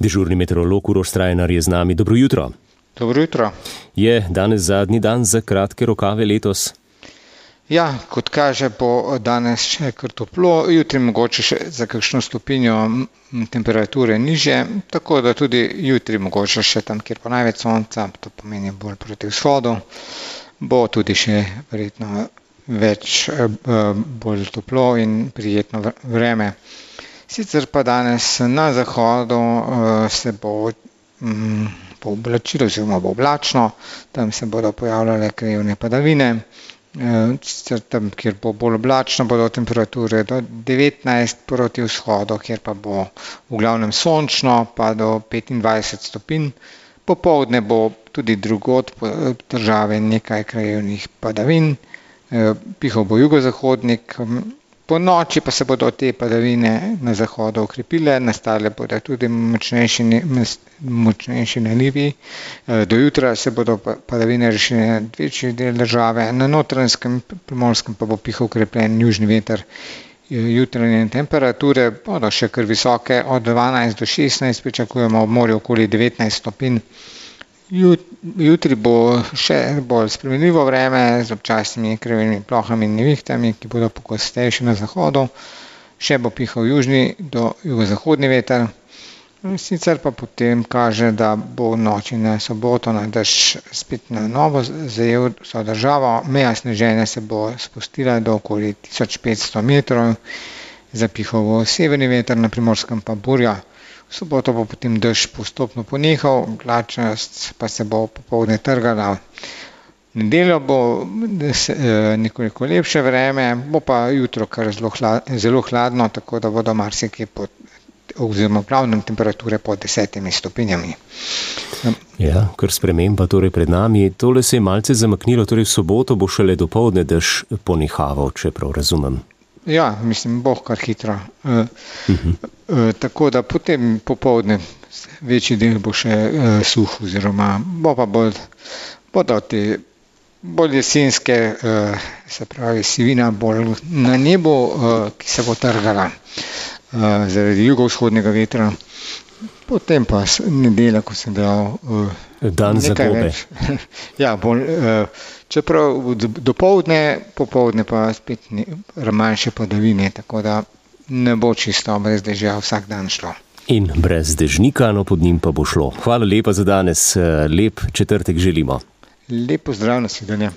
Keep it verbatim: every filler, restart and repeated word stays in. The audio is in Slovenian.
Dežurni meteorolog Uroš Strajnar je z nami. Dobro jutro. Dobro jutro. Je danes zadnji dan za kratke rokave letos? Ja, kot kaže, bo danes še kar toplo, jutri mogoče še za kakšno stopinjo temperature nižje, tako da tudi jutri mogoče še tam, kjer bo največ sonca, to pomeni bolj proti vzhodu, bo tudi še verjetno več bolj toplo in prijetno vreme. Sicer pa danes na zahodu se bo pooblačilo oziroma bo oblačno, tam se bodo pojavljale krajevne padavine. Sicer tam, kjer bo bolj oblačno, bodo temperature do devetnajst proti vzhodu, kjer pa bo v glavnem sončno, pa do petindvajset stopinj. Popoldne bo tudi drugod po državi nekaj krajevnih padavin, pihal bo jugozahodnik, po noči pa se bodo te padavine na zahodu okrepile, nastale bodo tudi močnejši, močnejši nalivi. Do jutra se bodo padavine rešile na večji del države, na notranjskem primorskem pa bo pihal okrepljen južni veter. Jutranje temperature bodo še kar visoke, od dvanajst do šestnajst, pričakujemo ob morju okoli devetnajst stopinj. Jutri bo še bolj spremenljivo vreme z občasnimi krajevnimi plohami in nevihtami, ki bodo pogostejše na zahodu. Še bo pihal južni do jugozahodni veter. Sicer pa potem kaže, da bo v noči na soboto na dež spet na novo zajel vso državo. Meja sneženja se bo spustila do okoli tisoč petsto metrov, zapihal bo severni veter, na Primorskem pa burja. V soboto bo potem dež postopno ponehal, oblačnost pa se bo popoldne trgala. V nedeljo bo nekoliko lepše vreme, bo pa jutro kar zelo, zelo hladno, tako da bodo marsikje pod, oziroma v glavnem temperature pod desetimi stopinjami. Ja, kar sprememba torej pred nami. Tole se je malce zamaknilo, torej v soboto bo šele dopoldne dež ponehaval, če prav razumem. Ja, mislim, bo kar hitro. E, uh-huh. e, tako da potem popoldne večji del bo še e, suh, oziroma bo pa bolj, bodo te bolj jesenske, e, se pravi sivina bolj na nebu, e, ki se bo trgala e, zaradi jugovzhodnega vetra. Potem pa nedelja, ko sem dal e, dan za gobe. Ja, bolj, e, čeprav dopoldne, popoldne pa spet manjše padavine, tako da ne bo čisto brez dežja vsak dan šlo. In brez dežnika, no pod njim pa bo šlo. Hvala lepa za danes, lep četrtek želimo. Lep pozdrav, nasvidenje.